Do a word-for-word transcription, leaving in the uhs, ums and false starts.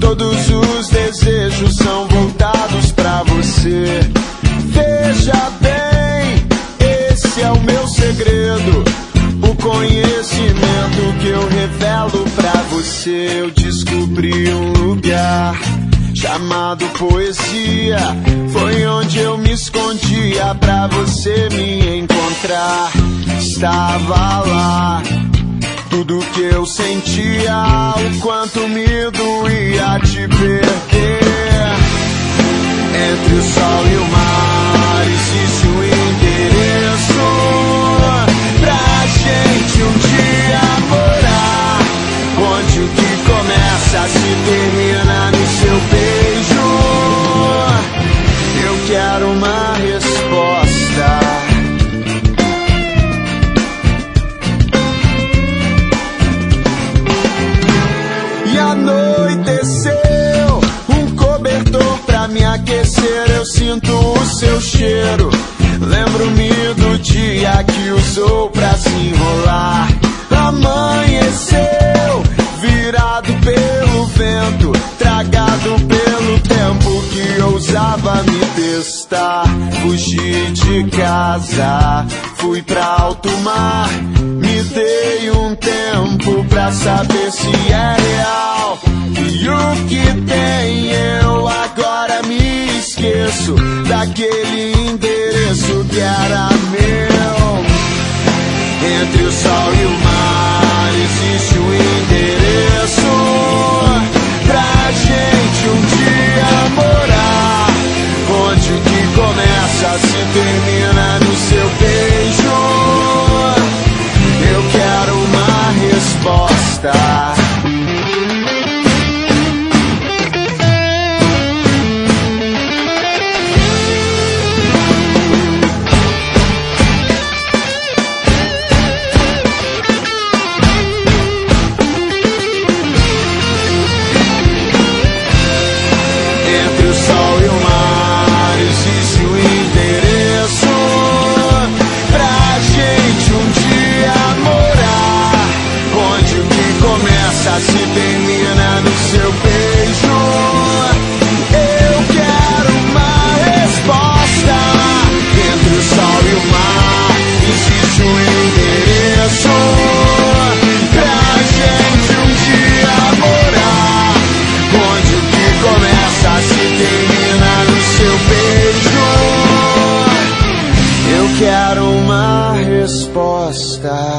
todos os desejos são voltados pra você. Veja bem, esse é o meu segredo, o conhecimento que eu revelo pra você. Eu descobri um lugar chamado poesia, foi onde eu me escondia pra você me encontrar. Estava lá tudo que eu sentia, o quanto me doía te perder. Entre o sol e o mar existe um endereço pra gente um dia morar, onde o que começa se termina no seu beijo. Eu quero uma resposta. E anoiteceu, um cobertor pra me aquecer. Eu sinto o seu cheiro, lembro-me do dia que usou pra se enrolar. Amanheceu, virado pelo vento, tragado pelo tempo que ousava me testar. Fugi de casa, fui pra alto mar, me dei um tempo pra saber se é real. E o que tem eu agora me esqueço daquele endereço que era meu. Entre o sol e o mar existe um endereço pra gente um dia morar, onde o que começa se termina no seu beijo. Eu quero uma resposta. Se termina no seu beijo. Eu quero uma resposta. Entre o sol e o mar existe um endereço pra gente um dia morar, onde o que começa se termina no seu beijo. Eu quero uma resposta.